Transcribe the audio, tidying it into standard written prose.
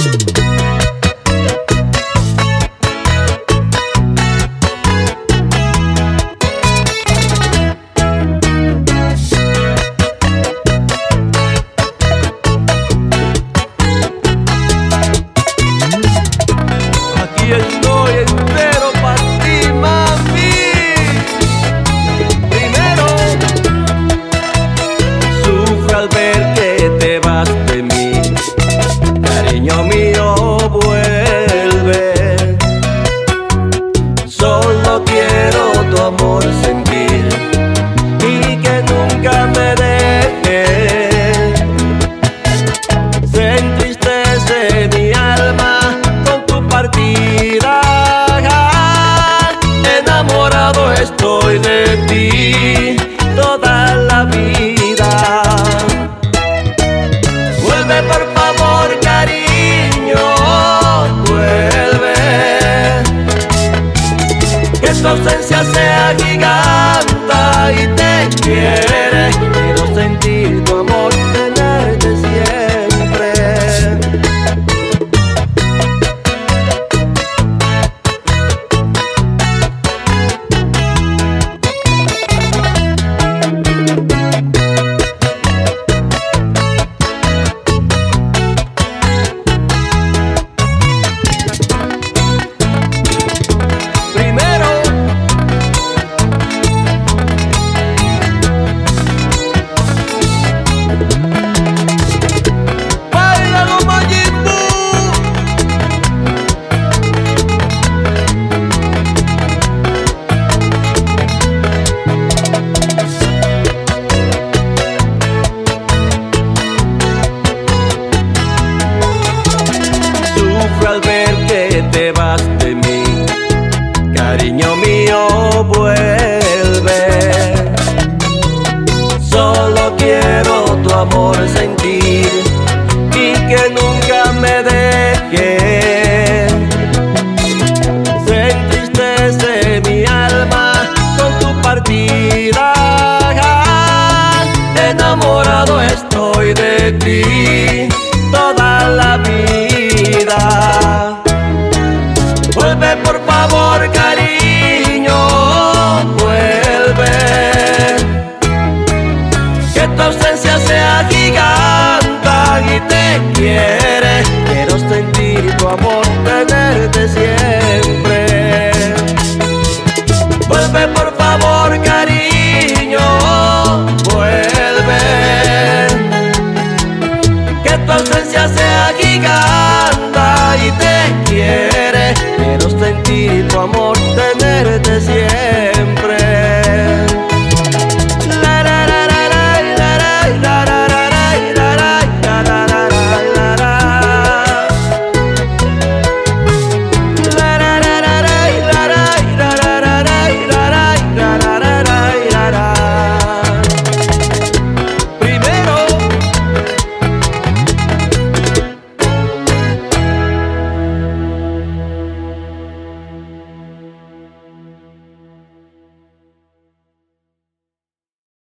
Aquí estoy entero para ti, mami. Primero, sufro al ver que te vas de mí. Cariño mío, vuelve. Solo quiero tu amor sentir y que nunca me dejes. Se entristece mi alma con tu partida. Enamorado estoy de ti toda la vida. Vuelve por favor, cariño, vuelve. Que tu ausencia sea giganta y te quiere. Quiero sentir tu amor, tenerte siempre. Primero, bailalo, Majin Buu. Sufro al ver que te vas de mí. Cariño mío, vuelve. Solo quiero tu amor sentir y que nunca me dejes. Se entristece mi alma con tu partida. Enamorado estoy de ti toda la vida. Vuelve por favor, cariño, vuelve. Que tu ausencia sea giganta y te quiere. Quiero sentir tu amor, tenerte siempre. Vuelve por favor, cariño, vuelve. Que tu ausencia sea giganta y te quiere. Quiero sentir tu amor, tenerte siempre.